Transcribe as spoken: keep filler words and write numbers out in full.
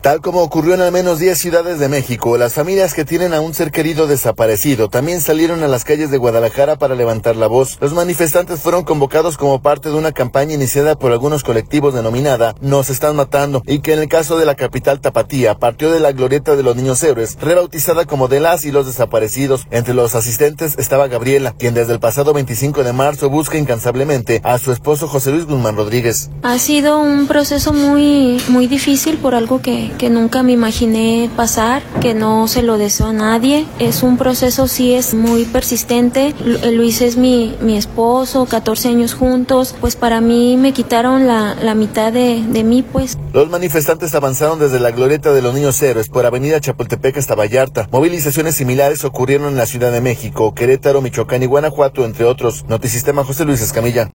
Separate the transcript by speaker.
Speaker 1: Tal como ocurrió en al menos diez ciudades de México, las familias que tienen a un ser querido desaparecido también salieron a las calles de Guadalajara para levantar la voz. Los manifestantes fueron convocados como parte de una campaña iniciada por algunos colectivos denominada Nos Están Matando, y que en el caso de la capital tapatía partió de la glorieta de los Niños Héroes, rebautizada como de las y los desaparecidos. Entre los asistentes estaba Gabriela, quien desde el pasado veinticinco de marzo busca incansablemente a su esposo José Luis Guzmán Rodríguez.
Speaker 2: Ha sido un proceso muy, muy difícil por algo que que nunca me imaginé pasar, que no se lo deseo a nadie. Es un proceso, sí, es muy persistente. Luis es mi, mi esposo, catorce años juntos, pues para mí me quitaron la, la mitad de, de mí, pues.
Speaker 1: Los manifestantes avanzaron desde la glorieta de los Niños Héroes por avenida Chapultepec hasta Vallarta. Movilizaciones similares ocurrieron en la Ciudad de México, Querétaro, Michoacán y Guanajuato, entre otros. Notisistema, José Luis Escamilla.